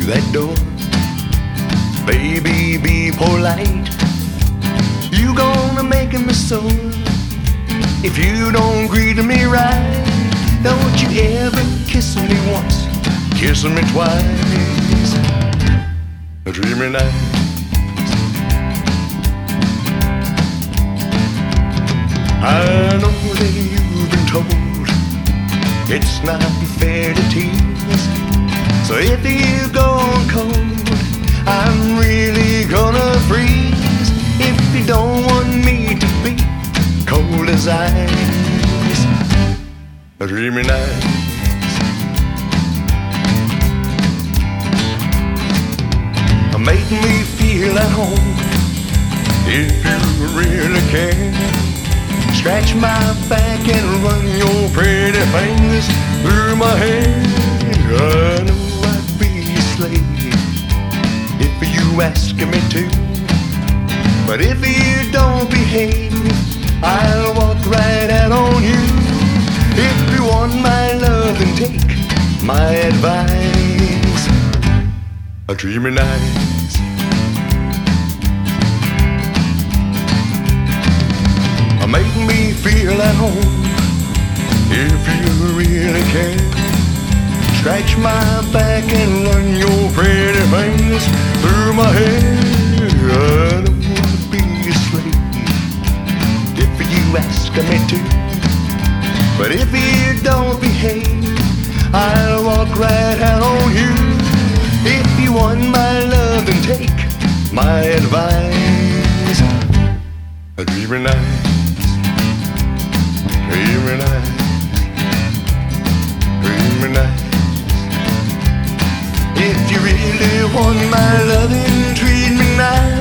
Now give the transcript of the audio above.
that door. Baby, be polite. You gonna make me sore if you don't greet me right. Don't you ever kiss me once, kiss me twice. A dreamy night. I know that you've been told it's not fair to tease. So if you go on cold, I'm really gonna freeze. If you don't want me to be cold as ice. A dreamy night. Make me feel at home if you really can. Scratch my back and run your pretty fingers through my hair. I know I'd be a slave if you ask me to, but if you don't behave, I'll walk right out on you. If you want my love, then take my advice. A dreamy night. Make me feel at home if you really can. Scratch my back and run your pretty fingers through my hair. I don't wanna be a slave if you ask me to, but if you don't behave, I'll walk right out on you. If you want my love, then take my advice. A dreamy night. Dreamy night, dreamy night. If you really want my loving, treat me nice.